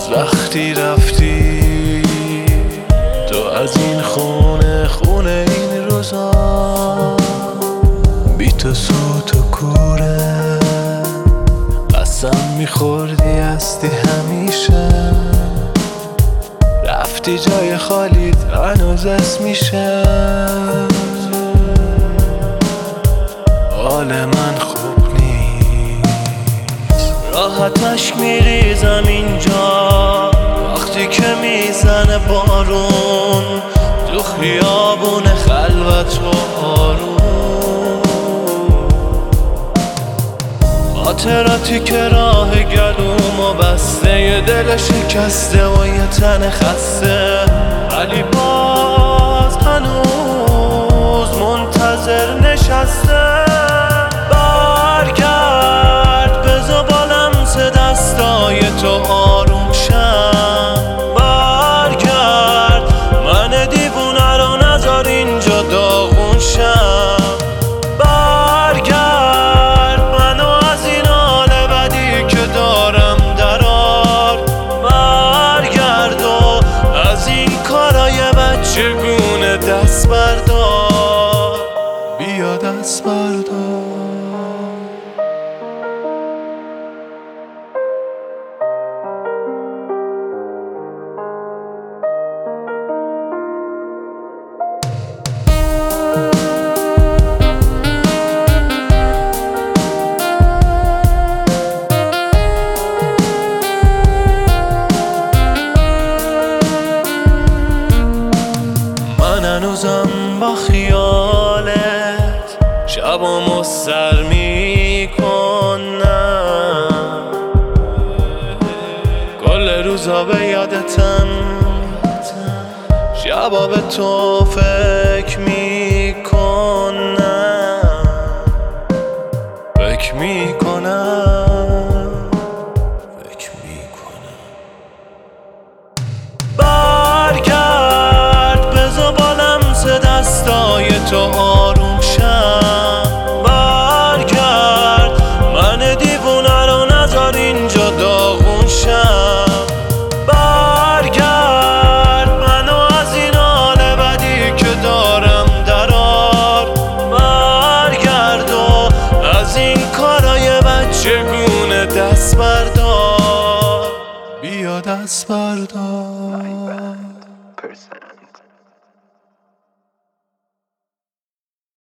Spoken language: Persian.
از وقتی رفتی تو از این خونه این روزا، بی تو سوت و کوره، قسم میخوردی هستی همیشه، رفتی جای خالیت هنوز اسمیشه. حال من خوب نیست، راحت مشک میریزم اینجا وقتی که میزنه بارون تو خیابون خلوت و آروم. خاطراتی که راه گلوم و بسته، یه دل شکسته و یه تن خسته، ولی باز هنوز منتظر نشسته. برگرد بذار با لمس دستای تو آروم شم، برگرد من دیوونه رو نذار اینجا داغون شم، برگرد منو از این حال بدی که دارم درار، برگرد و از این کارای بچگونه دست بردار، بیا دست بردار. هنوزم با خیالت شبامو سر میکنم، کل روزا به یادتم، شبا به تو فکر میکنم، فکر میکنم، فکر میکنم. دستای تو آروم شم، برگرد من دیوونه رو نذار اینجا داغون شم، برگرد منو از این حال بدی که دارم درار، برگرد و از این کارای بچگونه دست بردار، بیا دست بردار.